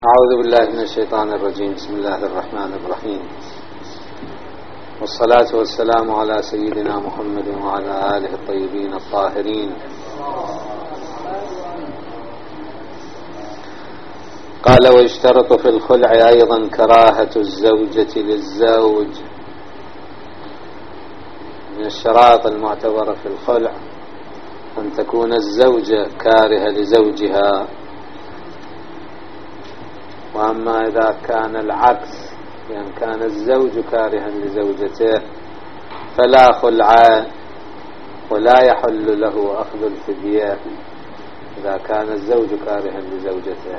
أعوذ بالله من الشيطان الرجيم. بسم الله الرحمن الرحيم، والصلاة والسلام على سيدنا محمد وعلى آله الطيبين الطاهرين. قال: ويشترط في الخلع أيضا كراهة الزوجة للزوج. من الشرائط المعتبرة في الخلع أن تكون الزوجة كارهة لزوجها، وأما إذا كان العكس، يعني كان الزوج كارها لزوجته فلا خلع ولا يحل له أخذ الفدية إذا كان الزوج كارها لزوجته،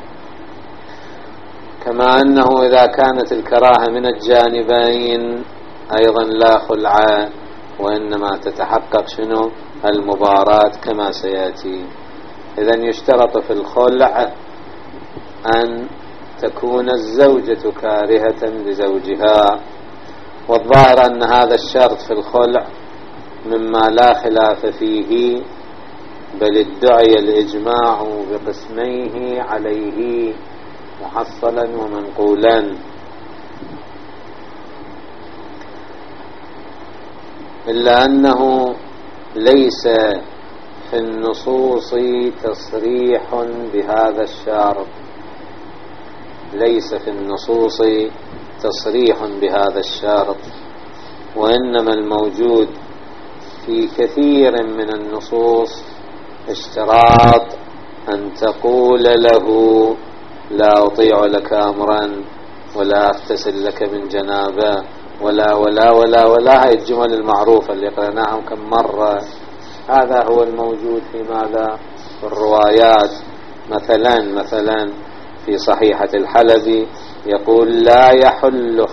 كما أنه إذا كانت الكراهة من الجانبين أيضا لا خلع، وإنما تتحقق شنو؟ المباراة كما سيأتي. إذن يشترط في الخلع أن تكون الزوجة كارهة لزوجها، والظاهر أن هذا الشرط في الخلع مما لا خلاف فيه، بل ادعي الإجماع بقسميه عليه محصلا ومنقولا، إلا أنه ليس في النصوص تصريح بهذا الشرط، ليس في النصوص تصريح بهذا الشرط، وإنما الموجود في كثير من النصوص اشتراط أن تقول له: لا أطيع لك أمرا، ولا أغتسل لك من جنابة، ولا ولا ولا ولا، هاي الجمل المعروفة اللي قرأناها كم مرة. هذا هو الموجود في ماذا؟ في الروايات. مثلا في صحيحة الحلبي يقول: لا يحل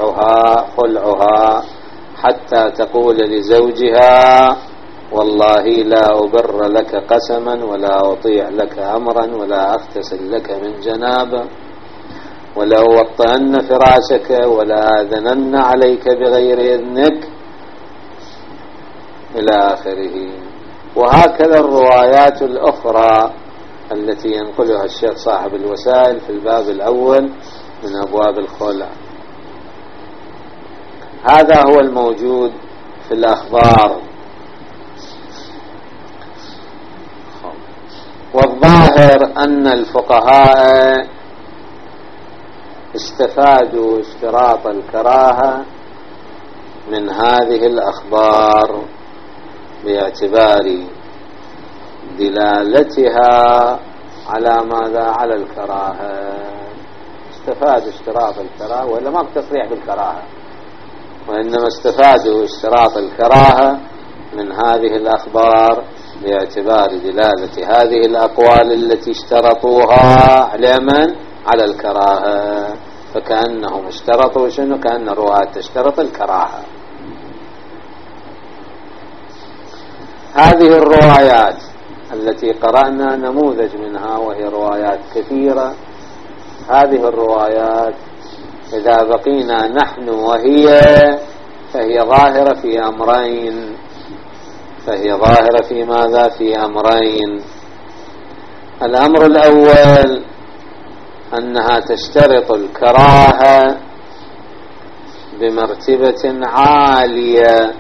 خلعها حتى تقول لزوجها: والله لا أبر لك قسما، ولا أطيع لك أمرا، ولا أغتسل لك من جنابة، ولا أوطئن فراشك، ولا آذنن عليك بغير إذنك، إلى آخره. وهكذا الروايات الأخرى التي ينقلها الشيخ صاحب الوسائل في الباب الأول من أبواب الخلع. هذا هو الموجود في الأخبار. والظاهر أن الفقهاء استفادوا اشتراط الكراهة من هذه الأخبار باعتبار دلالتها على ماذا؟ على الكراهة. استفاد اشتراط الكراهة، ولا ما بتصريح بالكراهة، وإنما استفادوا اشتراط الكراهة من هذه الأخبار باعتبار دلالة هذه الأقوال التي اشترطوها على من؟ على الكراهة. فكأنهم اشترطوا شنو؟ كأن الرواة تشترط الكراهة. هذه الروايات التي قرأنا نموذج منها، وهي روايات كثيرة. هذه الروايات إذا بقينا نحن وهي فهي ظاهرة في أمرين. فهي ظاهرة في ماذا؟ في أمرين. الأمر الأول أنها تشترط الكراهة بمرتبة عالية،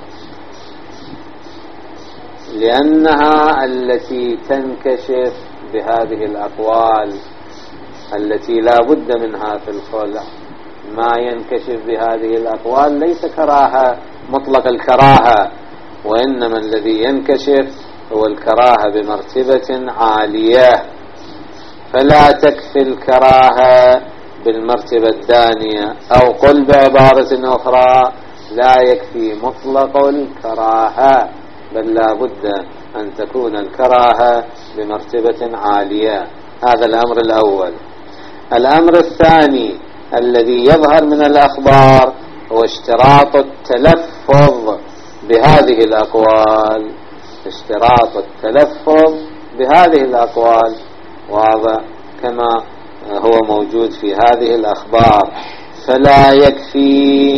لأنها التي تنكشف بهذه الأقوال التي لا بد منها في الخلع. ما ينكشف بهذه الأقوال ليس كراهة مطلق الكراهة، وإنما الذي ينكشف هو الكراهة بمرتبة عالية. فلا تكفي الكراهة بالمرتبة الدانية، أو قل بعبارة أخرى: لا يكفي مطلق الكراهة، بل لا بد أن تكون الكراهة بمرتبة عالية. هذا الأمر الأول. الأمر الثاني الذي يظهر من الأخبار هو اشتراط التلفظ بهذه الأقوال. اشتراط التلفظ بهذه الأقوال واضح كما هو موجود في هذه الأخبار. فلا يكفي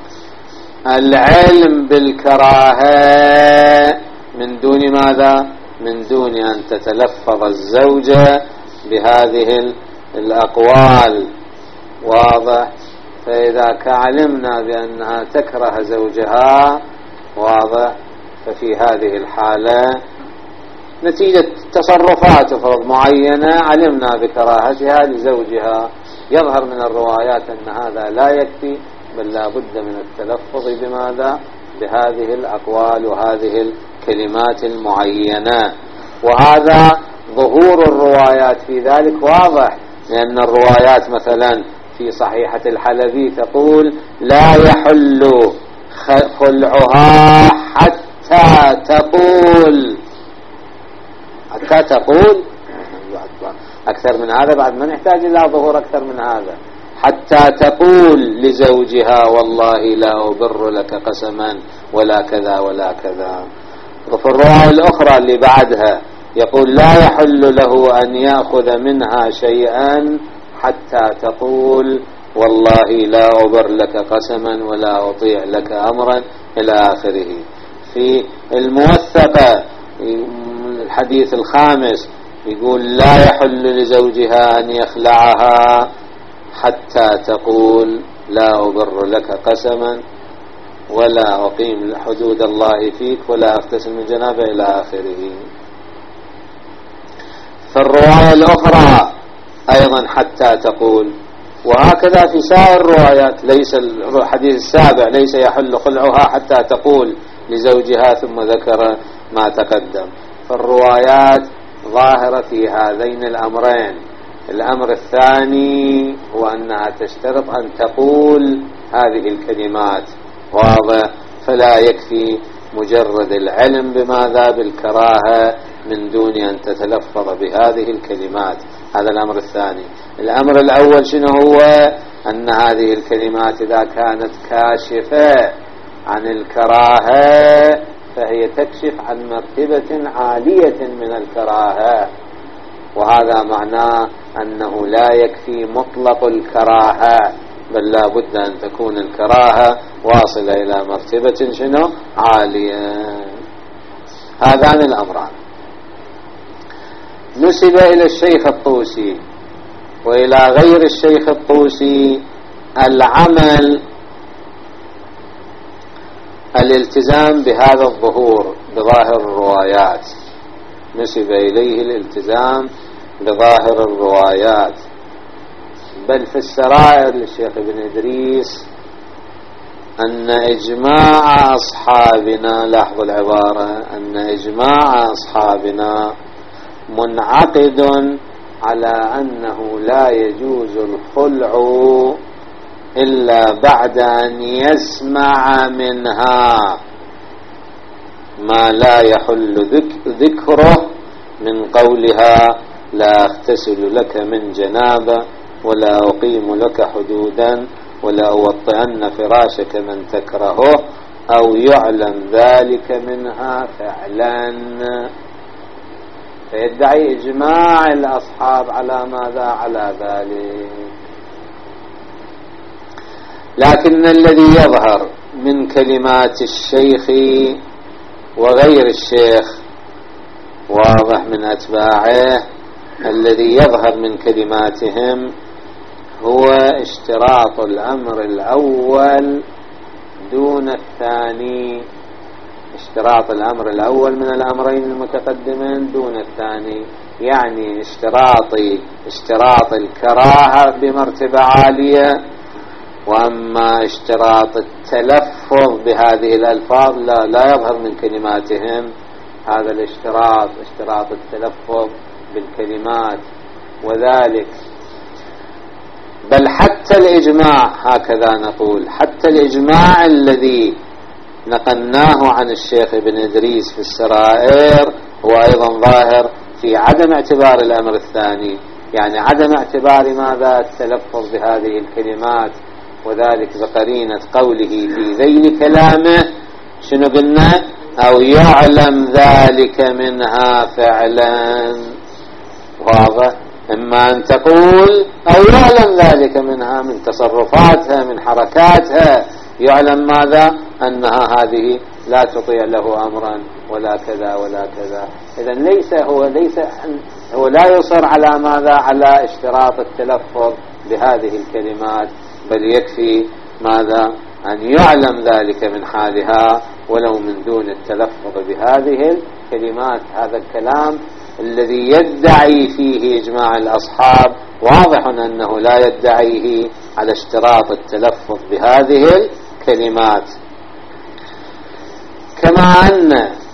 العلم بالكراهة من دون ماذا؟ من دون أن تتلفظ الزوجة بهذه الأقوال. واضح؟ فإذا علمنا بأنها تكره زوجها، واضح، ففي هذه الحالة نتيجة تصرفات افرض معينة علمنا بكراهتها لزوجها، يظهر من الروايات أن هذا لا يكفي، بل لا بد من التلفظ بماذا؟ بهذه الأقوال وهذه الكلمات المعينة. وهذا ظهور الروايات في ذلك واضح، لأن الروايات مثلا في صحيحة الحلبي تقول لا يحل خلعها حتى تقول أكثر من هذا، بعد ما نحتاج إلى ظهور أكثر من هذا، حتى تقول لزوجها والله لا أبر لك قسما ولا كذا ولا كذا. وفي الرواية الأخرى اللي بعدها يقول لا يحل له أن يأخذ منها شيئا حتى تقول والله لا أبر لك قسما ولا أطيع لك أمرا إلى آخره. في الموثقة الحديث الخامس يقول لا يحل لزوجها أن يخلعها حتى تقول لا أبر لك قسما ولا أقيم حدود الله فيك ولا أغتسل من جنابه إلى آخره. فالرواية الأخرى أيضا حتى تقول. وهكذا في سائر الروايات، ليس الحديث السابع ليس يحل خلعها حتى تقول لزوجها، ثم ذكر ما تقدم. فالروايات ظاهرة في هذين الأمرين. الأمر الثاني هو أنها تشترط أن تقول هذه الكلمات، واضح؟ فلا يكفي مجرد العلم بماذا؟ بالكراهة من دون أن تتلفظ بهذه الكلمات. هذا الأمر الثاني. الأمر الأول شنو هو؟ أن هذه الكلمات إذا كانت كاشفة عن الكراهة فهي تكشف عن مرتبة عالية من الكراهة، وهذا معناه أنه لا يكفي مطلق الكراهة، بل لا بد أن تكون الكراهة واصلة إلى مرتبة شنو؟ عالية. هذان الأمران. نسب إلى الشيخ الطوسي وإلى غير الشيخ الطوسي العمل الالتزام بهذا الظهور بظاهر الروايات، نسب إليه الالتزام بظاهر الروايات. بل في السرائر للشيخ ابن إدريس أن إجماع أصحابنا، لاحظوا العبارة، أن إجماع أصحابنا منعقد على أنه لا يجوز الخلع إلا بعد أن يسمع منها ما لا يحل ذكره من قولها لا أغتسل لك من جنابة ولا أقيم لك حدودا ولا أوطئن فراشك من تكرهه، أو يعلم ذلك منها فعلا. فيدعي إجماع الأصحاب على ماذا؟ على ذلك. لكن الذي يظهر من كلمات الشيخ وغير الشيخ، واضح، من أتباعه، الذي يظهر من كلماتهم هو اشتراط الأمر الأول دون الثاني، اشتراط الأمر الأول من الأمرين المتقدمين دون الثاني، يعني اشتراط الكراهة بمرتبة عالية، وأما اشتراط التلفظ بهذه الألفاظ لا يظهر من كلماتهم هذا الاشتراط، اشتراط التلفظ بالكلمات. وذلك بل حتى الإجماع، هكذا نقول، حتى الإجماع الذي نقلناه عن الشيخ ابن إدريس في السرائر هو أيضا ظاهر في عدم اعتبار الأمر الثاني، يعني عدم اعتبار ماذا؟ التلفظ بهذه الكلمات. وذلك بقرينة قوله في ذيل كلامه شنو قلنا؟ أو يعلم ذلك منها فعلا. واضح؟ إما أن تقول أو يعلم ذلك منها من تصرفاتها من حركاتها، يعلم ماذا؟ أنها هذه لا تطيع له أمرا ولا كذا ولا كذا. إذا هو لا يصر على ماذا؟ على اشتراط التلفظ بهذه الكلمات، بل يكفي ماذا؟ أن يعلم ذلك من حالها ولو من دون التلفظ بهذه الكلمات. هذا الكلام الذي يدعي فيه إجماع الأصحاب واضح أنه لا يدعيه على اشتراط التلفظ بهذه الكلمات. كما أن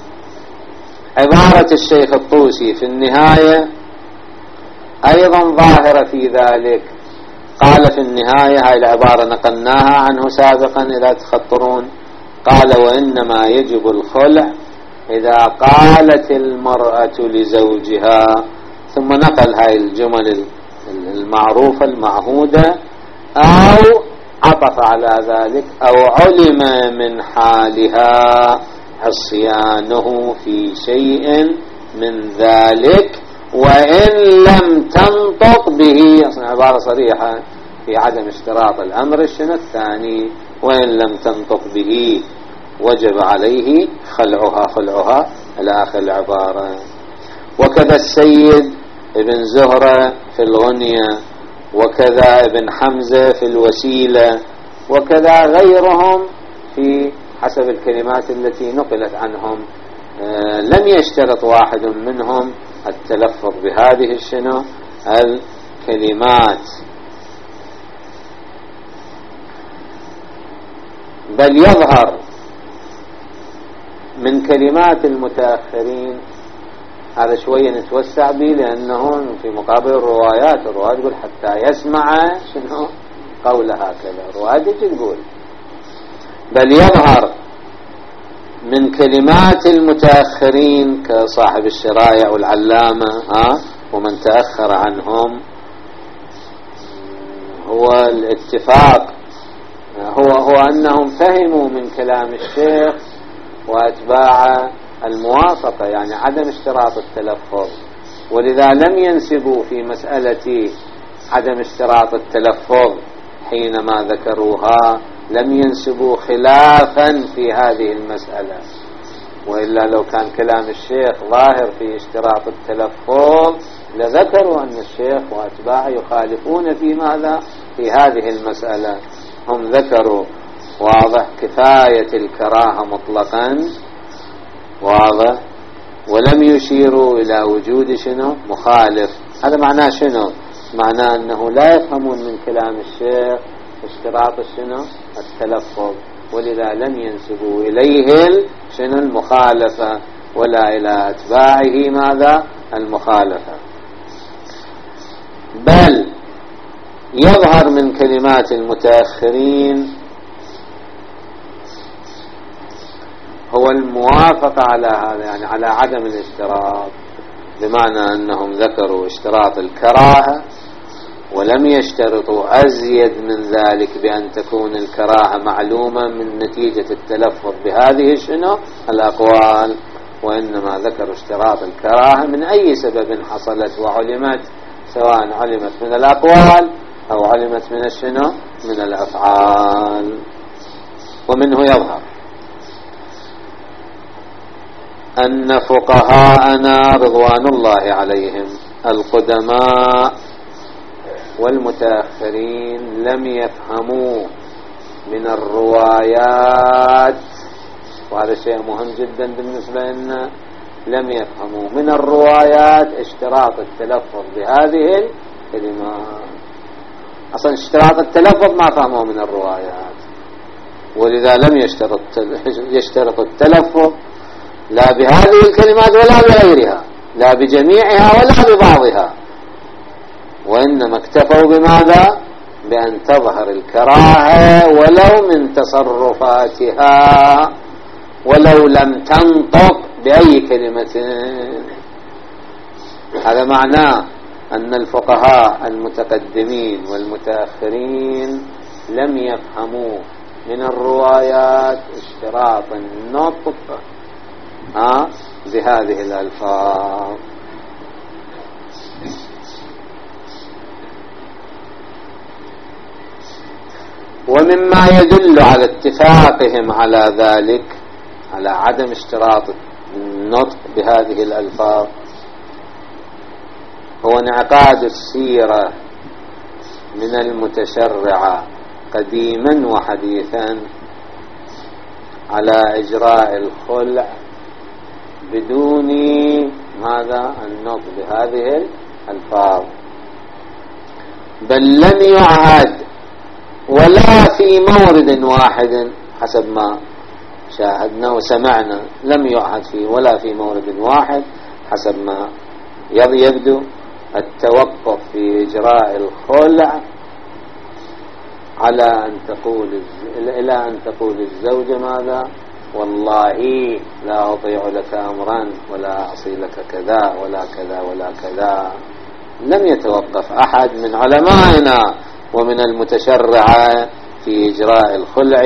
عبارة الشيخ الطوسي في النهاية أيضا ظاهرة في ذلك. قال في النهاية، هاي العبارة نقلناها عنه سابقا إذا تخطرون، قال: وإنما يجب الخلع إذا قالت المرأة لزوجها، ثم نقل هاي الجمل المعروفة المعهودة، أو عطف على ذلك: أو علم من حالها عصيانه في شيء من ذلك وإن لم تنطق به. أصلا عبارة صريحة في عدم اشتراط الأمر الشنو الثاني: وإن لم تنطق به وجب عليه خلعها إلى آخر العبارة. وكذا السيد ابن زهرة في الغنية، وكذا ابن حمزة في الوسيلة، وكذا غيرهم في حسب الكلمات التي نقلت عنهم. لم يشترط واحد منهم التلفظ بهذه الشنو الكلمات، بل يظهر من كلمات المتأخرين. هذا شوية نتوسع به لأنه في مقابل الروايات تقول حتى يسمع شنو قولها كذا، الرواية تقول. بل يظهر من كلمات المتأخرين كصاحب الشرايع والعلامة ومن تأخر عنهم هو الاتفاق، هو أنهم فهموا من كلام الشيخ وأتباع الموافقة، يعني عدم اشتراط التلفظ، ولذا لم ينسبوا في مسألة عدم اشتراط التلفظ حينما ذكروها، لم ينسبوا خلافا في هذه المسألة. وإلا لو كان كلام الشيخ ظاهر في اشتراط التلفظ لذكروا أن الشيخ وأتباعه يخالفون في ماذا؟ في هذه المسألة. هم ذكروا واضح كفاية الكراهة مطلقا واضح، ولم يشيروا إلى وجود شنو مخالف. هذا معناه شنو؟ معناه أنه لا يفهمون من كلام الشيخ اشتراط شنو التلفظ، ولذا لم ينسبوا إليه شنو المخالفة، ولا إلى أتباعه ماذا المخالفة. بل يظهر من كلمات المتأخرين هو الموافقة على هذا، يعني على عدم الاشتراط، بمعنى أنهم ذكروا اشتراط الكراهة ولم يشترطوا أزيد من ذلك بأن تكون الكراهة معلومة من نتيجة التلفظ بهذه شنو الأقوال، وإنما ذكروا اشتراط الكراهة من أي سبب حصلت وعلمت، سواء علمت من الأقوال أو علمت من الشنو من الأفعال. ومنه يظهر أن فقهاءنا رضوان الله عليهم القدماء والمتأخرين لم يفهموا من الروايات، وهذا شيء مهم جدا بالنسبة لنا، لم يفهموا من الروايات اشتراط التلفظ بهذه الكلمات. أصلا اشتراط التلفظ ما فهموا من الروايات، ولذا لم يشترط التلفظ لا بهذه الكلمات ولا بغيرها، لا بجميعها ولا ببعضها، وإنما اكتفوا بماذا؟ بأن تظهر الكراهة ولو من تصرفاتها ولو لم تنطق بأي كلمة. هذا معناه أن الفقهاء المتقدمين والمتأخرين لم يفهموا من الروايات اشتراط النطق بهذه الألفاظ. ومما يدل على اتفاقهم على ذلك، على عدم اشتراط النطق بهذه الألفاظ هو انعقاد السيرة من المتشرعة قديما وحديثا على إجراء الخلع بدون ماذا النطق بهذه الألفاظ، بل لم يعهد ولا في مورد واحد حسب ما شاهدنا وسمعنا، لم يعهد فيه ولا في مورد واحد حسب ما يبدو التوقف في إجراء الخلع على إلى أن تقول الزوجة ماذا؟ والله لا أطيع لك أمرا ولا أعصي لك كذا ولا كذا ولا كذا. لم يتوقف أحد من علمائنا ومن المتشرعة في إجراء الخلع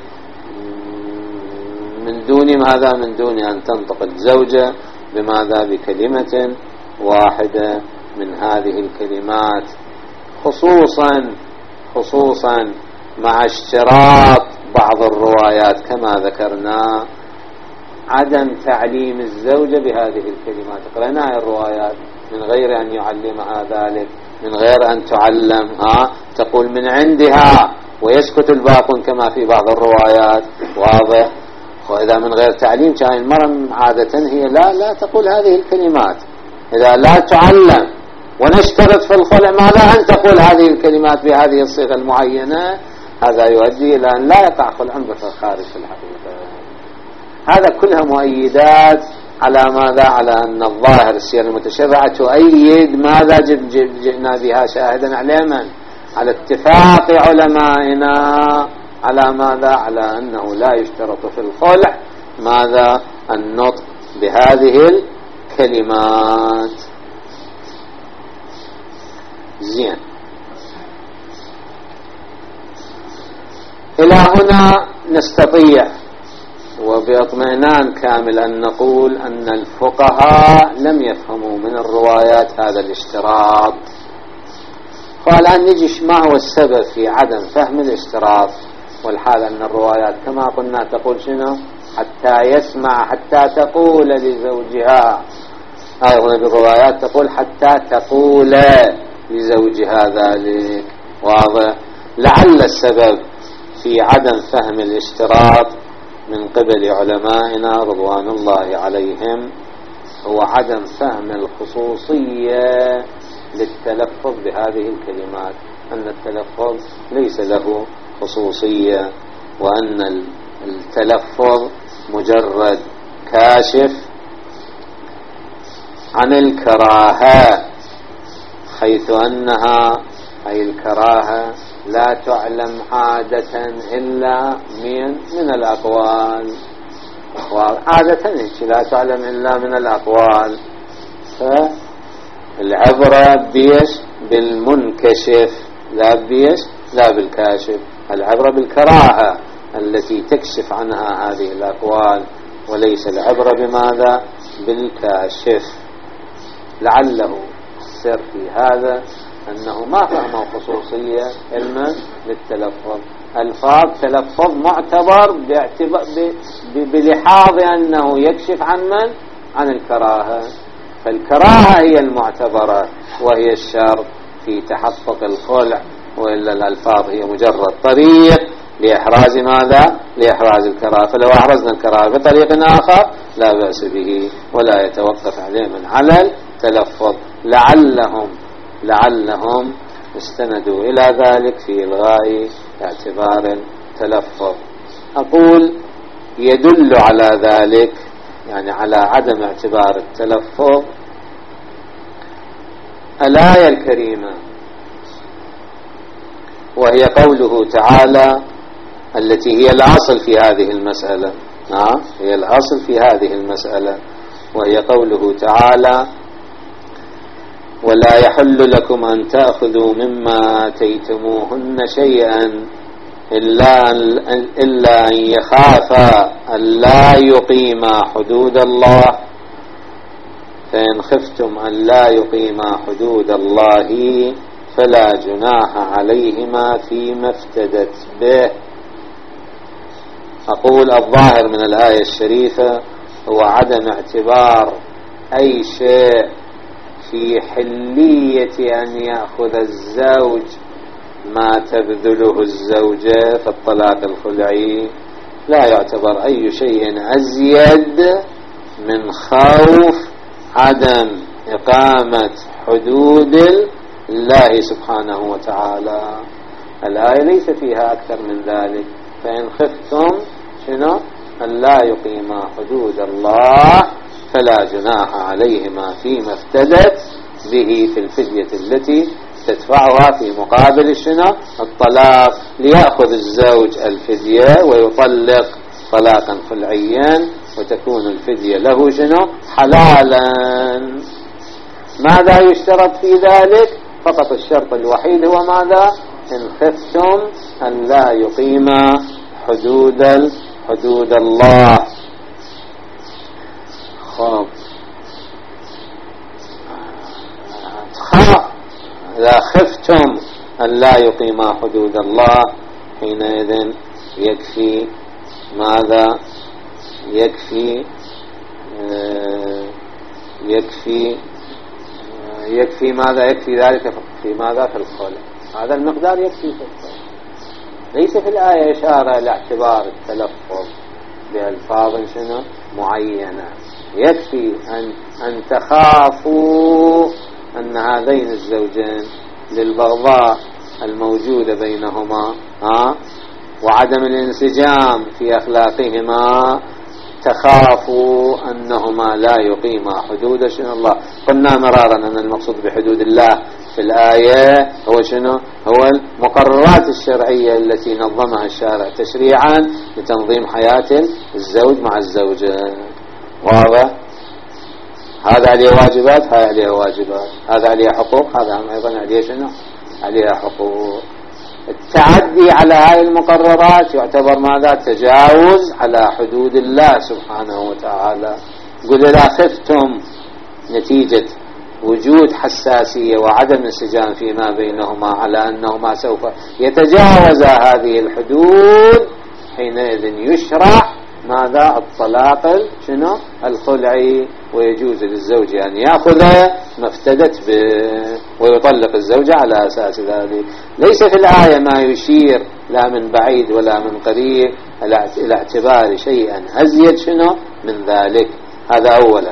من دون ماذا؟ من دون أن تنطق الزوجة بماذا؟ بكلمة واحدة من هذه الكلمات، خصوصا مع اشتراط بعض الروايات كما ذكرنا عدم تعليم الزوجة بهذه الكلمات. قرأنا الروايات من غير أن يعلمها ذلك، من غير أن تعلم، تقول من عندها ويسكت الباقون كما في بعض الروايات، واضح. وإذا من غير تعليم كان المرأة عادة هي لا تقول هذه الكلمات. إذا لا تعلم ونشترط في الخلع ماذا؟ أن تقول هذه الكلمات بهذه الصيغة المعينة، هذا يؤدي إلى أن لا يقع خلع خارج في الحقيقة. هذا كلها مؤيدات على ماذا؟ على أن الظاهر السيرة المتشرعة تؤيد ماذا جئنا بها شاهدا على من؟ على اتفاق علمائنا على ماذا؟ على أنه لا يشترط في الخلع ماذا؟ النطق بهذه الكلمات. زين، إلى هنا نستطيع وباطمئنان كامل أن نقول أن الفقهاء لم يفهموا من الروايات هذا الاشتراط. والآن نجي ما هو السبب في عدم فهم الاشتراط، والحال أن الروايات كما قلنا تقول شنو؟ حتى يسمع، حتى تقول لزوجها. هنا بالروايات تقول حتى تقول لزوجها ذلك، واضح. لعل السبب في عدم فهم الاشتراط من قبل علمائنا رضوان الله عليهم هو عدم فهم الخصوصية للتلفظ بهذه الكلمات، أن التلفظ ليس له خصوصية، وأن التلفظ مجرد كاشف عن الكراهة، حيث أنها أي الكراهة لا تعلم عادة إلا من الأقوال، وعادة لا تعلم إلا من الأقوال. فالعبرة بالمنكشف لا بالكاشف. العبرة بالكراهة التي تكشف عنها هذه الأقوال، وليس العبرة بماذا؟ بالكاشف. لعله السر في هذا أنه ما فهموا خصوصية علما للتلفظ. الفاظ تلفظ معتبر بلحاظ أنه يكشف عن الكراهة، فالكراهة هي المعتبرة وهي الشرط في تحقق الخلع، وإلا الألفاظ هي مجرد طريق لإحراز ماذا؟ لإحراز الكراهة. فلو أحرزنا الكراهة بطريق آخر لا بأس به ولا يتوقف عليه من على التلفظ. لعلهم استندوا إلى ذلك في إلغاء اعتبار التلفظ. أقول يدل على ذلك، يعني على عدم اعتبار التلفظ، الآية الكريمة، وهي قوله تعالى التي هي الأصل في هذه المسألة. هي الأصل في هذه المسألة، وهي قوله تعالى ولا يحل لكم أن تأخذوا مما آتيتموهن شيئا إلا أن يخافا أن لا يقيما حدود الله، فإن خفتم أن لا يقيما حدود الله فلا جناح عليهما فيما افتدت به. أقول الظاهر من الآية الشريفة هو عدم اعتبار أي شيء في حلية أن يأخذ الزوج ما تبذله الزوجة في الطلاق الخلعي، لا يعتبر أي شيء أزيد من خوف عدم إقامة حدود الله سبحانه وتعالى. الآية ليس فيها أكثر من ذلك. فإن خفتم شنو؟ أن لا يقيما حدود الله فلا جناح عليهما فيما افتدت به في الفدية التي تدفعها في مقابل شنو؟ الطلاق، ليأخذ الزوج الفدية ويطلق طلاقا خلعيا وتكون الفدية له شنو؟ حلالا. ماذا يشترط في ذلك؟ فقط الشرط الوحيد هو ماذا؟ إن خفتم أن لا يقيما حدود الله. خب إذا خفتم أن لا يقيما حدود الله حينئذ يكفي ماذا؟ يكفي ماذا؟ يكفي ذلك في ماذا؟ في الخلع. هذا المقدار يكفي في الخلع. ليس في الآية إشارة لاعتبار التلفظ بألفاظ شنو؟ معينة. يكفي أن تخافوا أن هذين الزوجين للبغضاء الموجودة بينهما وعدم الانسجام في أخلاقهما تخافوا أنهما لا يقيما حدود شنو الله. قلنا مرارا أن المقصود بحدود الله في الآية هو شنو؟ هو المقررات الشرعية التي نظمها الشارع تشريعا لتنظيم حياة الزوج مع الزوجة. واضح؟ هذا عليه واجبات، هذا عليه واجبات، هذا عليه حقوق، هذا أيضا عليه شنو؟ عليه حقوق. التعدي على هذه المقررات يعتبر ماذا؟ تجاوز على حدود الله سبحانه وتعالى. قل إذا خفتم نتيجة وجود حساسية وعدم انسجام فيما بينهما على أنهما سوف يتجاوزا هذه الحدود حينئذ يشرع ماذا؟ الطلاق شنو؟ الخلعي، ويجوز للزوج أن يأخذ ما افتدت به ويطلق الزوجة على أساس ذلك. ليس في الآية ما يشير لا من بعيد ولا من قريب إلى اعتبار شيئا أزيد شنو من ذلك. هذا أولا.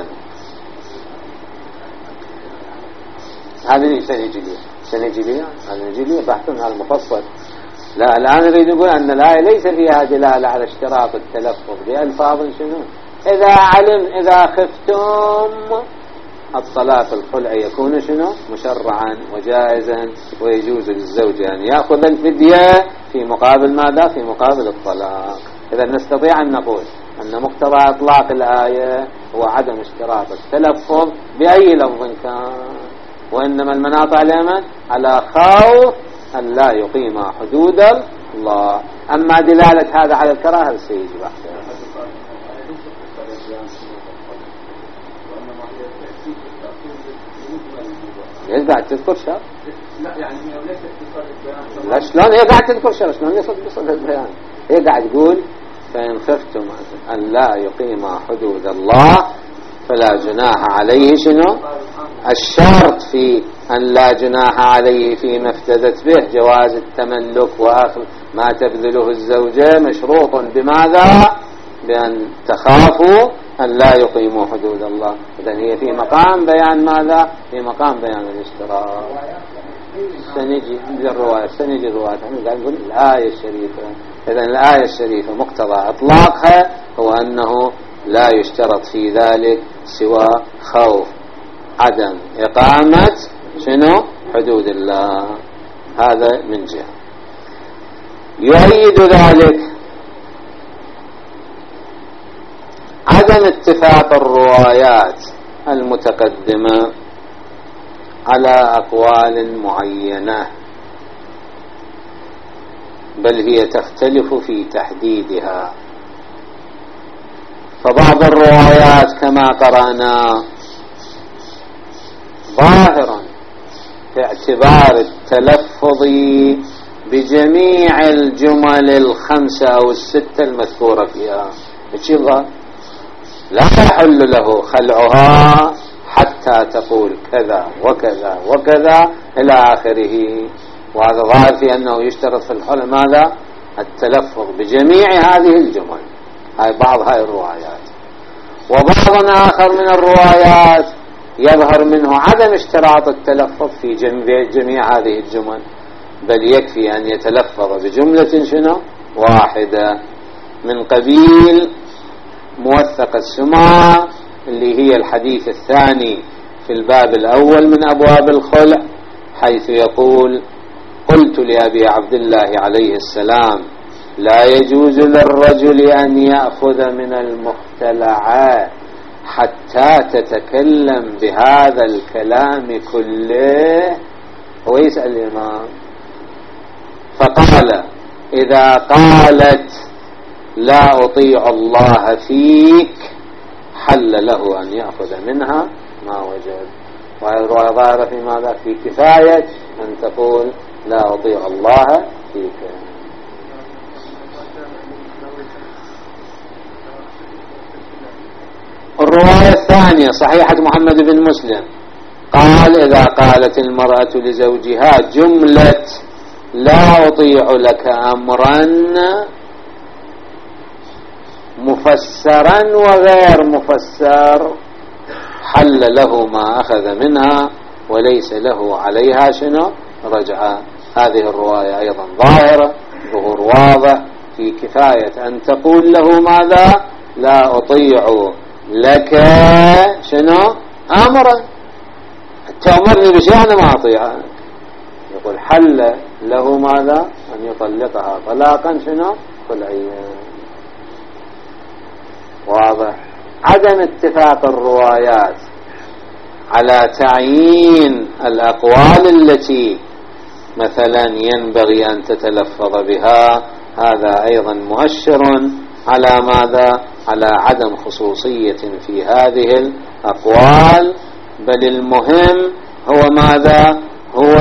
هذا سنجي ليه بحث عن المفصل. لا، الآن نريد نقول أن الآية ليس فيها دلالة على اشتراط التلفظ بألفاظ شنو؟ إذا خفتم الطلاق الخلعي يكون شنو؟ مشرعا وجائزا، ويجوز للزوج أن يأخذ الفدية في مقابل ماذا؟ في مقابل الطلاق. إذا نستطيع أن نقول أن مقتضى إطلاق الآية هو عدم اشتراط التلفظ بأي لفظ كان، وإنما المناط على من؟ على خوف أن لا يقيم حدود الله. أما دلالة هذا على الكراهة سيجي بحثها. ليش قاعد تذكر شر؟ لا يعني ليس اتصال البيان. لا شلون هي قاعد تذكر شر؟ شلون يصل البيان؟ هي قاعد تقول فإن خفتم أن لا يقيم حدود الله فلا جناح عليه شنو؟ الشرط في أن لا جناح عليه فيما افتدت به جواز التملك وأخذ ما تبذله الزوجة مشروط بماذا؟ بأن تخافوا أن لا يقيموا حدود الله. إذن هي في مقام بيان ماذا؟ في مقام بيان الاشتراط. سنجي الرواية احنا قاعد نقول الآية الشريفة. إذن الآية الشريفة مقتضى إطلاقها هو أنه لا يشترط في ذلك سوى خوف عدم إقامة شنو؟ حدود الله. هذا من جهة. يؤيد ذلك عدم اتفاق الروايات المتقدمة على أقوال معينة، بل هي تختلف في تحديدها. فبعض الروايات كما قرأنا ظاهرا في اعتبار التلفظ بجميع الجمل 5 أو 6 المذكورة فيها. لا يحل له خلعها حتى تقول كذا وكذا وكذا إلى آخره. وهذا ظاهر في أنه يشترط في الحل ماذا؟ التلفظ بجميع هذه الجمل. هاي بعض هاي الروايات. وبعض آخر من الروايات يظهر منه عدم اشتراط التلفظ في جميع هذه الجمل، بل يكفي أن يتلفظ بجملة شنو؟ واحدة، من قبيل موثق السماع اللي هي الحديث الثاني في الباب الأول من أبواب الخلع، حيث يقول: قلت لأبي عبد الله عليه السلام: لا يجوز للرجل أن يأخذ من المختلعات حتى تتكلم بهذا الكلام كله. ويسأل الإمام فقال: إذا قالت لا أطيع الله فيك حل له أن يأخذ منها ما وجد. وهذا ظاهر في ماذا؟ في كفاية أن تقول لا أطيع الله فيك. الرواية الثانية صحيحة محمد بن مسلم قال: إذا قالت المرأة لزوجها جملة لا أطيع لك أمرا مفسرا وغير مفسر حل له ما أخذ منها وليس له عليها شنو؟ رجعة. هذه الرواية أيضا ظاهرة، ظهور واضح في كفاية أن تقول له ماذا؟ لا أطيع لك شنو؟ أمرا، تأمرني بشيء أنا ما أطيعك. يقول حل له ماذا؟ أن يطلقها طلاقا شنو؟ خلعيا. واضح. عدم اتفاق الروايات على تعيين الأقوال التي مثلا ينبغي أن تتلفظ بها، هذا أيضا مؤشر على ماذا؟ على عدم خصوصية في هذه الأقوال. بل المهم هو ماذا؟ هو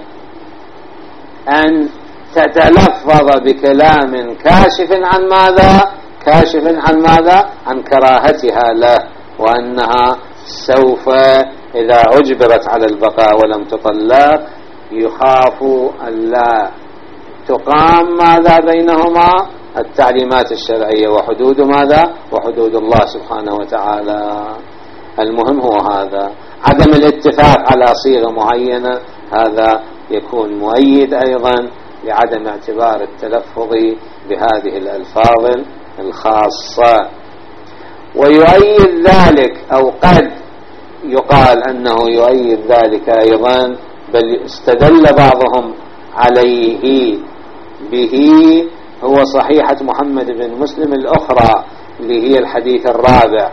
أن تتلفظ بكلام كاشف عن ماذا؟ كاشف عن ماذا؟ عن كراهتها له، وأنها سوف إذا أجبرت على البقاء ولم تطلق يخاف أن لا تقام ماذا بينهما؟ التعليمات الشرعية وحدود ماذا؟ وحدود الله سبحانه وتعالى. المهم هو هذا. عدم الاتفاق على صيغة معينة هذا يكون مؤيد أيضا لعدم اعتبار التلفظ بهذه الألفاظ الخاصة. ويؤيد ذلك، أو قد يقال أنه يؤيد ذلك أيضا، بل استدل بعضهم عليه به، هو صحيحة محمد بن مسلم الأخرى اللي هي الحديث الرابع.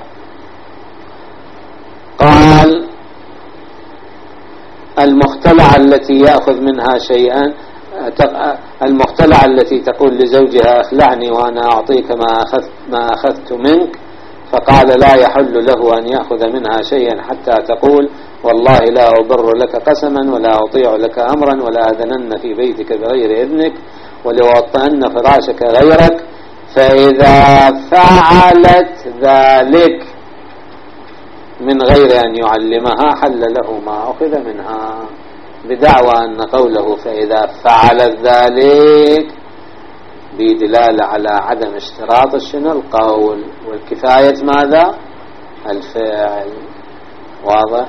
قال: المختلعة التي يأخذ منها شيئا، المختلعة التي تقول لزوجها أخلعني وأنا أعطيك ما أخذت منك، فقال: لا يحل له أن يأخذ منها شيئا حتى تقول والله لا أبر لك قسما ولا أطيع لك أمرا ولا أذنن في بيتك بغير إذنك ولوطئن فراشك غيرك. فإذا فعلت ذلك من غير أن يعلمها حل له ما أخذ منها، بدعوى أن قوله فإذا فعلت ذلك بدلالة على عدم اشتراط شنو؟ القول، والكفاية ماذا؟ الفعل. واضح؟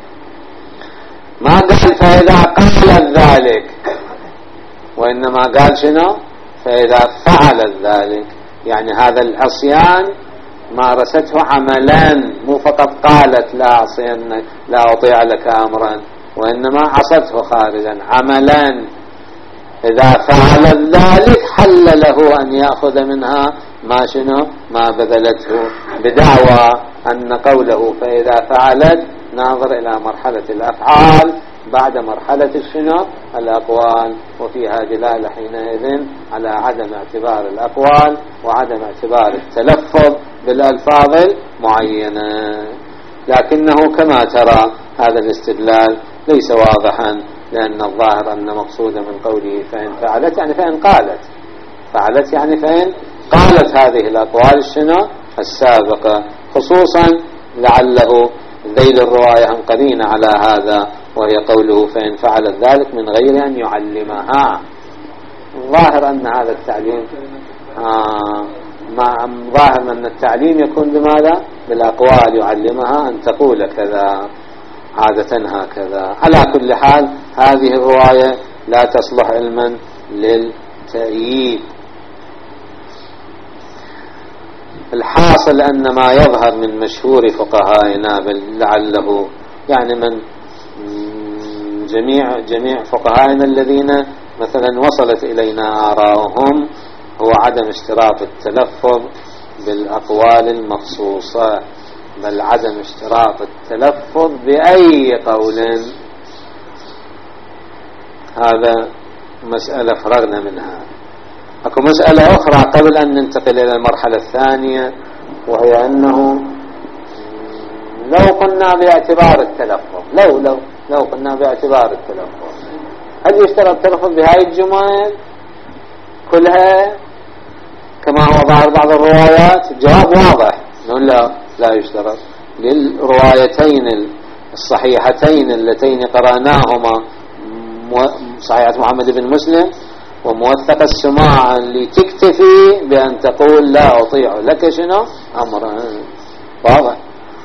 ما قال فإذا قالت ذلك، وإنما قال شنو؟ فإذا فعلت ذلك، يعني هذا العصيان مارسته عملا، مو فقط قالت لا أطيع لك أمرا، وإنما عصته خارجا عملا. إذا فعلت ذلك حل له أن يأخذ منها ما شنو؟ ما بذلته، بدعوى أن قوله فإذا فعلت ناظر إلى مرحلة الأفعال بعد مرحلة شنو؟ الأقوال، وفيها دلالة حينئذ على عدم اعتبار الأقوال وعدم اعتبار التلفظ بالألفاظ المعينة. لكنه كما ترى هذا الاستدلال ليس واضحا، لأن الظاهر أن مقصود من قوله فإن فعلت يعني فإن قالت، فعلت يعني فإن قالت هذه الأقوال شنو؟ السابقة، خصوصا لعله ذيل الرواية هم قرينة على هذا، وهي قوله فإن فعلت ذلك من غير أن يعلمها. ظاهر أن هذا التعليم ظاهر أن التعليم يكون بماذا؟ بالأقوال، يعلمها أن تقول كذا عادة هكذا. على كل حال هذه الرواية لا تصلح علما للتأييد. الحاصل أن ما يظهر من مشهور فقهائنا، بل لعله يعني من جميع فقهائنا الذين مثلا وصلت إلينا آراؤهم، هو عدم اشتراط التلفظ بالأقوال المخصوصة، بل عدم اشتراط التلفظ بأي قول. هذا مسألة فرغنا منها. أكو مسألة أخرى قبل أن ننتقل إلى المرحلة الثانية، وهي أنه لو قلنا باعتبار التلفظ لو قلنا باعتبار التلفظ، هل يشترط التلفظ بهاي الجمل كلها كما هو ظاهر بعض الروايات؟ الجواب واضح، نقول لا يشترط. للروايتين الصحيحتين اللتين قرأناهما، صحيحة محمد بن مسلم وموثق السماع، اللي تكتفي بأن تقول لا أطيع لك شنو أمرا، واضح،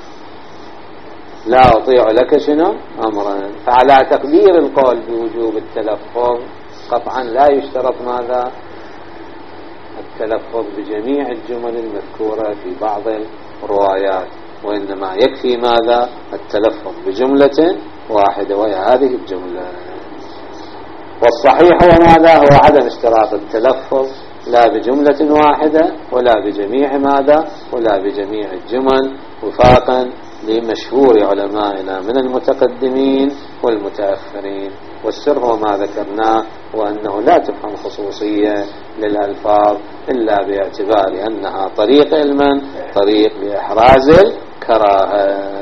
لا أطيع لك شنو أمرا. فعلى تقدير القول بوجوب التلفظ قطعا لا يشترط ماذا؟ التلفظ بجميع الجمل المذكورة في بعض الروايات، وإنما يكفي ماذا؟ التلفظ بجملة واحدة، وهي هذه الجملة. والصحيح هو ماذا؟ هو عدم اشتراط التلفظ لا بجملة واحدة ولا بجميع ماذا؟ ولا بجميع الجمل، وفاقا لمشهور علمائنا من المتقدمين والمتأخرين. والسر هو ما ذكرناه، وأنه لا تفهم خصوصية للألفاظ إلا باعتبار أنها طريق علما، طريق لإحراز الكراهة.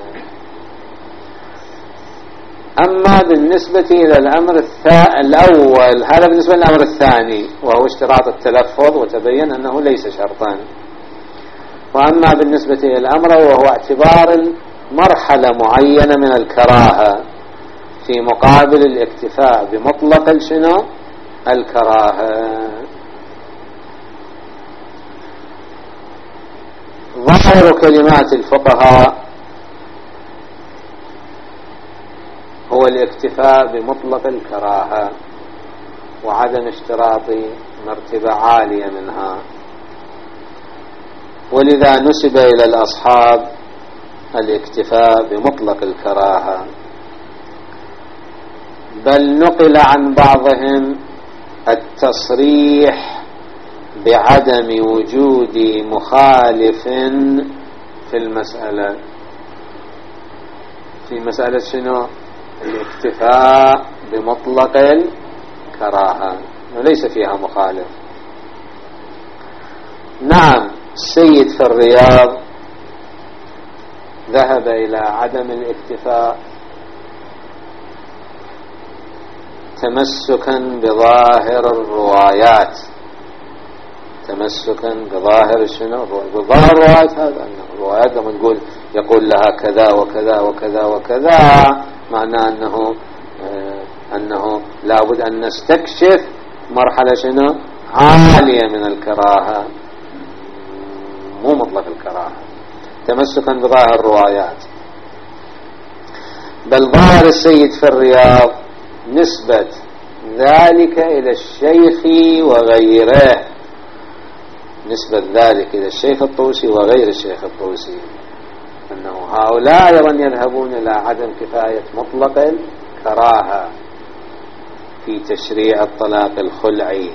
أما بالنسبة إلى الأمر الأول، هذا بالنسبة للأمر الثاني وهو اشتراط التلفظ، وتبين أنه ليس شرطا. وأما بالنسبة إلى الأمر وهو اعتبار مرحلة معينة من الكراهة في مقابل الاكتفاء بمطلق الكراهة. ظاهر كلمات الفقهاء هو الاكتفاء بمطلق الكراهة وعدم اشتراط مرتبة عالية منها، ولذا نسب إلى الأصحاب الاكتفاء بمطلق الكراهة، بل نقل عن بعضهم التصريح بعدم وجود مخالف في المسألة. في مسألة شنو؟ الاكتفاء بمطلق الكراهة وليس فيها مخالف. نعم، السيد في الرياض ذهب إلى عدم الاكتفاء تمسكا بظاهر الروايات، تمسكا بظاهر شنو؟ بظاهر الروايات. هذا أنه الروايات لما نقول يقول لها كذا وكذا وكذا وكذا، معناه أنه لابد أن نستكشف مرحلة شنو؟ عالية من الكراهة، مو مطلق الكراهة، تمسكا بظاهر الروايات. بل ظاهر السيد في الرياض نسبة ذلك إلى الشيخ وغيره، نسبة ذلك إلى الشيخ الطوسي وغير الشيخ الطوسي، أنه هؤلاء أيضا يذهبون إلى عدم كفاية مطلق الكراهة في تشريع الطلاق الخلعي.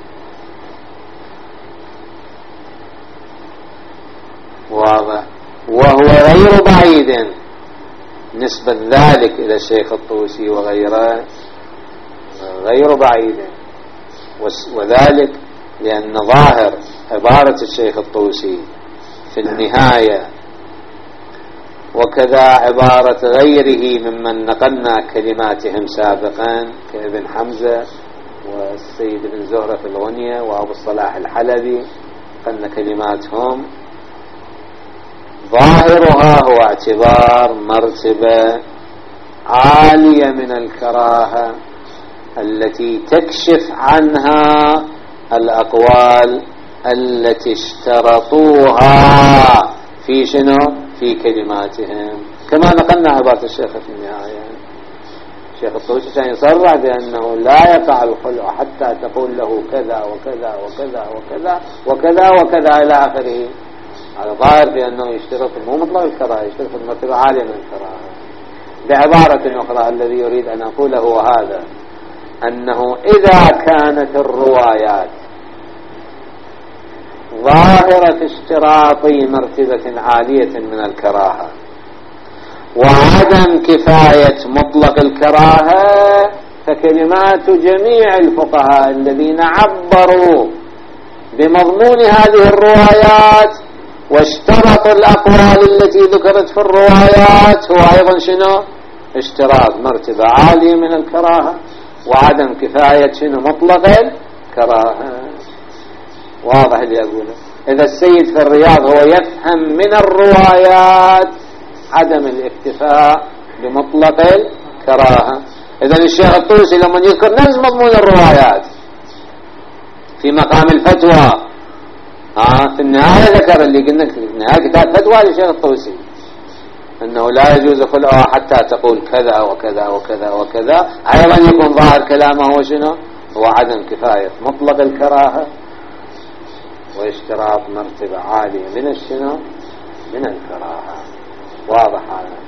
واضح. وهو غير بعيد نسبة ذلك إلى الشيخ الطوسي وغيره، غير بعيد، وذلك لأن ظاهر عبارة الشيخ الطوسي في النهاية، وكذا عبارة غيره ممن نقلنا كلماتهم سابقا كابن حمزة والسيد بن زهرة في الغنية وأبو الصلاح الحلبي، قلنا كلماتهم ظاهرها هو اعتبار مرتبة عالية من الكراهة التي تكشف عنها الأقوال التي اشترطوها في شنو؟ في كلماتهم، كما نقلنا عبارة الشيخ في النهاية. الشيخ الطوسي كان يصرح بأنه لا يقع الخلع حتى تقول له كذا وكذا وكذا وكذا وكذا وكذا إلى آخره. على ظاهر بأنه يشترط مو مطلق الكراهة، يشترط المرتبة عالية من الكراهة. بعبارة أخرى الذي يريد أن أقوله هو هذا، أنه إذا كانت الروايات ظاهرة اشتراط مرتبة عالية من الكراهة وعدم كفاية مطلق الكراهة، فكلمات جميع الفقهاء الذين عبروا بمضمون هذه الروايات واشترطوا الأقوال التي ذكرت في الروايات هو أيضا شنو؟ اشتراط مرتبة عالية من الكراهة وعدم كفاية شنو؟ مطلق الكراهة. واضح اللي أقوله؟ إذا السيد في الرياض هو يفهم من الروايات عدم الاكتفاء بمطلق الكراهة، إذا الشيخ الطوسي لما يذكر نفس مضمون الروايات في مقام الفتوى في النهاية ذكر اللي قلنا في النهاية كتاب فتوى للشيخ الطوسي أنه لا يجوز خلعها حتى تقول كذا وكذا وكذا وكذا، أيضا يكون ظاهر كلامه هو شنو؟ هو عدم كفاية مطلق الكراهة واشتراط مرتبة عالية من الشنو؟ من الكراهة. واضح هذا؟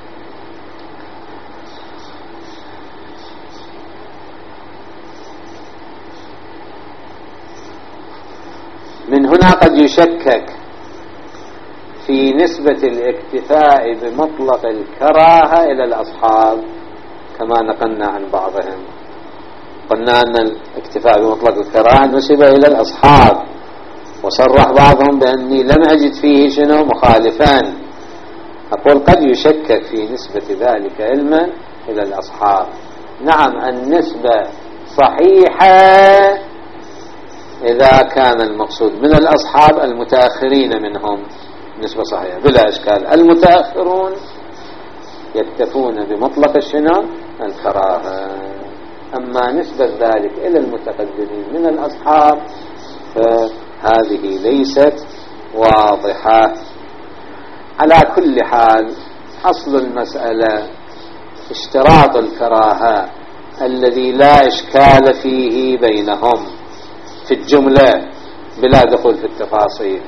من هنا قد يشكك في نسبة الاكتفاء بمطلق الكراهة إلى الأصحاب كما نقلنا عن بعضهم. قلنا أن الاكتفاء بمطلق الكراهة نسب إلى الأصحاب، وصرح بعضهم بأني لم أجد فيه شنو؟ مخالفان. أقول قد يشكك في نسبة ذلك علما إلى الأصحاب. نعم النسبة صحيحة إذا كان المقصود من الأصحاب المتأخرين منهم، نسبة صحيحة بلا إشكال. المتأخرون يكتفون بمطلق الشنو؟ الكراهة. أما نسبة ذلك إلى المتقدمين من الأصحاب فهذه ليست واضحة. على كل حال أصل المسألة اشتراط الكراهة الذي لا إشكال فيه بينهم في الجملة بلا دخول في التفاصيل.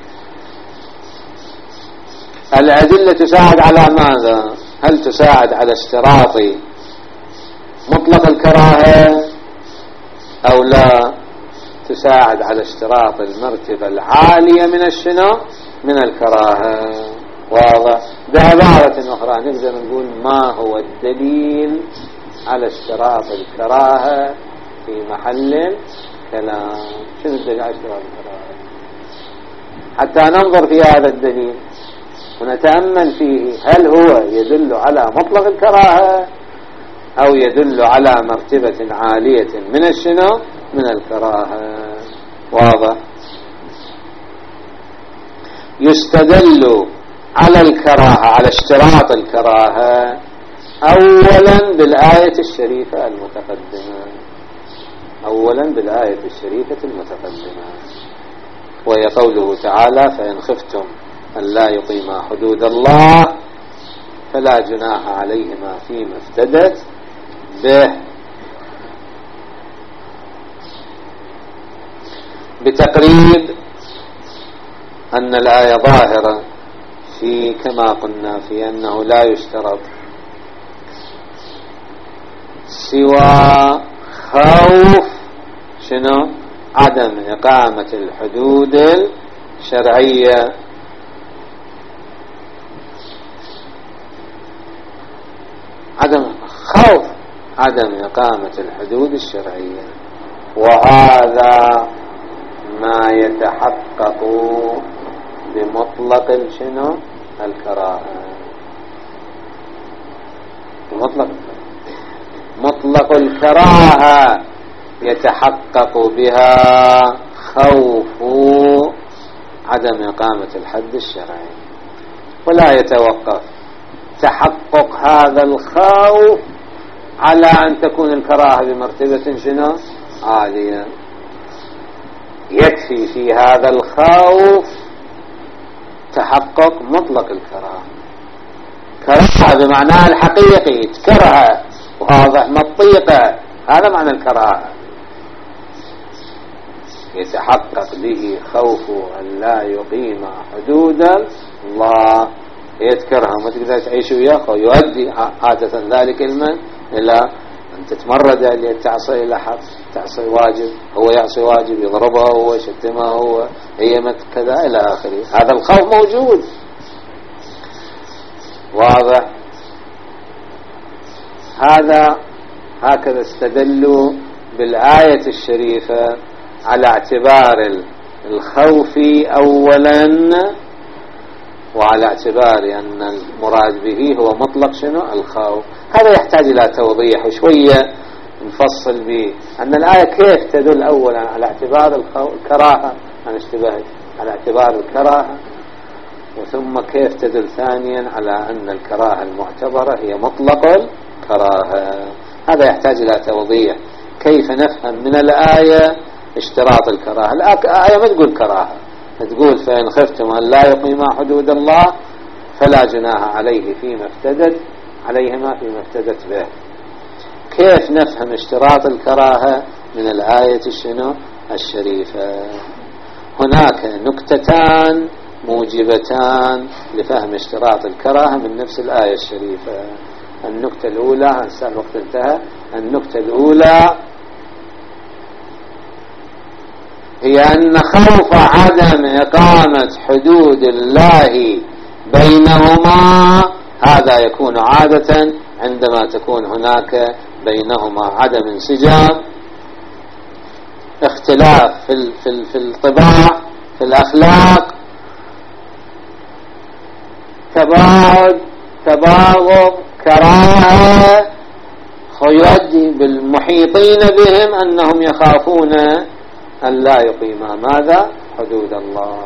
الأدلة تساعد على ماذا؟ هل تساعد على اشتراط مطلق الكراهة أو لا تساعد على اشتراط المرتبة العالية من الشنو؟ من الكراهة. واضح؟ بعبارة أخرى نقدر نقول ما هو الدليل على اشتراط الكراهة في محل كلام؟ شنو الدليل على اشتراط الكراهة؟ حتى ننظر في هذا الدليل ونتأمل فيه، هل هو يدل على مطلق الكراهة أو يدل على مرتبة عالية من الشنو؟ من الكراهة. واضح؟ يستدل على الكراهة، على اشتراط الكراهة أولا بالآية الشريفة المتقدمة، أولا بالآية الشريفة المتقدمة، وهي قوله تعالى: فإن خفتم أن لا يقيما حدود الله فلا جناح عليهما فيما افتدت به. بتقريب أن الآية ظاهرة في كما قلنا في أنه لا يشترط سوى خوف شنو؟ عدم إقامة الحدود الشرعية. عدم خوف عدم إقامة الحدود الشرعية، وهذا ما يتحقق بمطلق شنو؟ الكراهة. مطلق الكراهة يتحقق بها خوف عدم إقامة الحد الشرعي. ولا يتوقف تحقق هذا الخوف على أن تكون الكراهة بمرتبة شنو عالية. يكفي في هذا الخوف تحقق مطلق الكراهة، كراهة بمعناها الحقيقي، تكره واضح مطيقة، هذا معنى الكراهة. يتحقق به خوف أن لا يقيم حدود الله، يتكره ما تقدر تعيش وياه، يؤدي عادة ذلك المن إلى أن تتمرد لتعصي إلى حق، تعصي واجب، هو يعصي واجب، يضربه هو، يشتمه هو، هي كذا إلى آخره. هذا الخوف موجود واضح. هكذا استدلوا بالآية الشريفة على اعتبار الخوف أولا، وعلى اعتبار أن المراد به هو مطلق شنو الخوف. هذا يحتاج إلى توضيح وشوية نفصل به أن الآية كيف تدل أولا على اعتبار الكراهة، عن اشتباه على اعتبار الكراهة، وثم كيف تدل ثانيا على أن الكراهة المعتبرة هي مطلق الكراهة. هذا يحتاج إلى توضيح كيف نفهم من الآية اشتراط الكراهة. الآية ما تقول كراهة، تقول فإن خفتم أن لا يقيما حدود الله فلا جناح عليه فيما افتدت عليهما فيما افتدت به. كيف نفهم اشتراط الكراهة من الآية شنو الشريفة؟ هناك نكتتان موجبتان لفهم اشتراط الكراهة من نفس الآية الشريفة. النكتة الأولى، هسه الوقت انتهى، النكتة الأولى هي أن خوف عدم إقامة حدود الله بينهما هذا يكون عادة عندما تكون هناك بينهما عدم انسجام، اختلاف في الطباع، في الأخلاق، تباغض، كراهة، يؤدي بالمحيطين بهم أنهم يخافون أن لا يقيما ماذا حدود الله.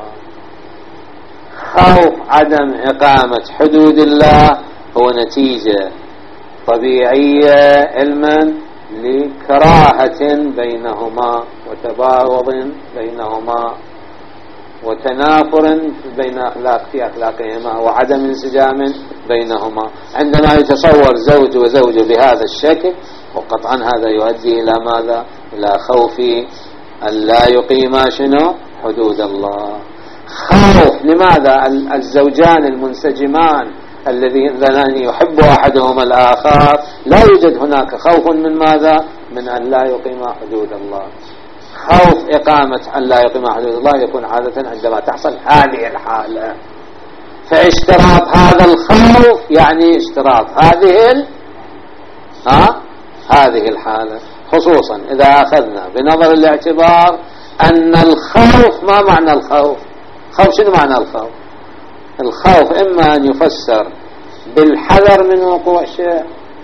خوف عدم إقامة حدود الله هو نتيجة طبيعية علما لكراهة بينهما وتباغض بينهما وتنافر بين في أخلاقهما وعدم انسجام بينهما. عندما يتصور زوج وزوجة بهذا الشكل وقطعا هذا يؤدي إلى ماذا؟ إلى خوف أن لا يقيما شنو حدود الله. خوف لماذا؟ الزوجان المنسجمان الذين يحب أحدهما الآخر لا يوجد هناك خوف من ماذا؟ من أن لا يقيما حدود الله. خوف إقامة أن لا يقيما حدود الله يكون عادة عندما تحصل هذه الحالة. فاشتراط هذا الخوف يعني اشتراط هذه الحالة، خصوصا إذا أخذنا بنظر الاعتبار أن الخوف، ما معنى الخوف؟ خوف شنو معنى الخوف؟ الخوف إما أن يفسر بالحذر من وقوع شيء،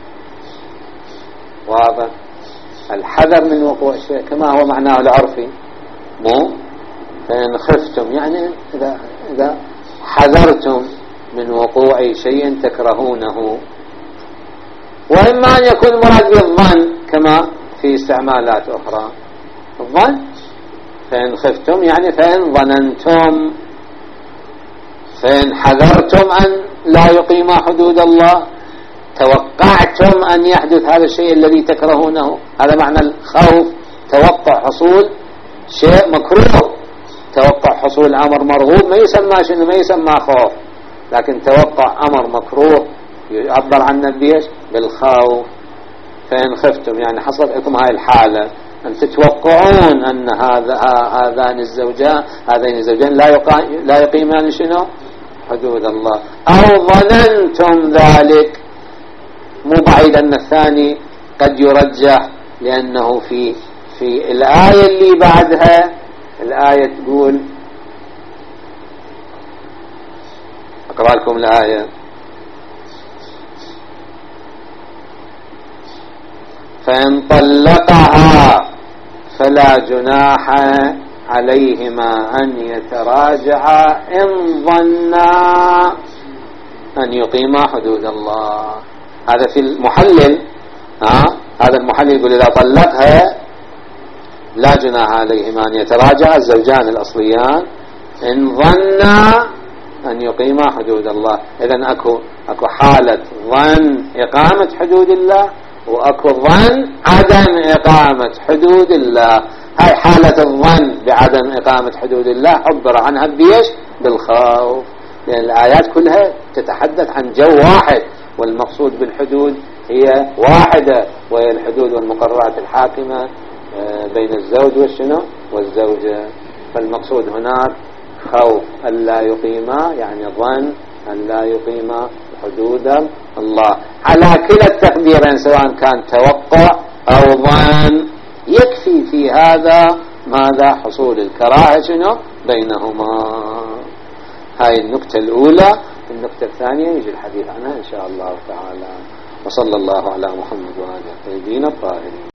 واضح، الحذر من وقوع شيء كما هو معناه العرفي، مو فإن خفتم يعني إذا حذرتم من وقوع شيء تكرهونه. وإما أن يكون مراد بالظن كما في استعمالات أخرى، الظن فإن خفتم يعني فإن ظننتم، فإن حذرتم أن لا يقيم حدود الله، توقعتم أن يحدث هذا الشيء الذي تكرهونه. هذا معنى الخوف، توقع حصول شيء مكروه، توقع حصول أمر مرغوب ما يسمى شنو، ما يسمى خوف، لكن توقع أمر مكروه يعبر عنه بيش بالخوف. فإن خفتم يعني حصلت لكم هاي الحالة أن تتوقعون أن هذين الزوجين لا يقيمان شنو حدود الله، أو ظننتم ذلك. مو بعيد أن الثاني قد يرجح، لأنه في الآية اللي بعدها، الآية تقول، أقرأ لكم الآية: فإن طلقها فلا جناح عليهما أن يتراجعا إن ظنا أن يقيما حدود الله. هذا في المحلل. هذا المحلل يقول إذا طلقها لا جناح عليهما أن يتراجع الزوجان الأصليان إن ظنا أن يقيما حدود الله. إذن أكو حالة ظن إقامة حدود الله، وأكو ظن عدم إقامة حدود الله. هاي حالة الظن بعدم إقامة حدود الله عبر عنها بيش؟ بالخوف، لأن الآيات كلها تتحدث عن جو واحد، والمقصود بالحدود هي واحدة، وهي الحدود والمقررات الحاكمة بين الزوج والزوجة. فالمقصود هناك خوف ألا يقيما، يعني ظن أن لا يقيما حدود الله على كلا التقديرين، سواء كان توقع أو ظن. يكفي في هذا ماذا؟ حصول الكراهة بينهما. هاي النكتة الأولى. النكتة الثانية يجي الحديث عنها إن شاء الله تعالى. وصلى الله على محمد وآله الطيبين الطاهرين.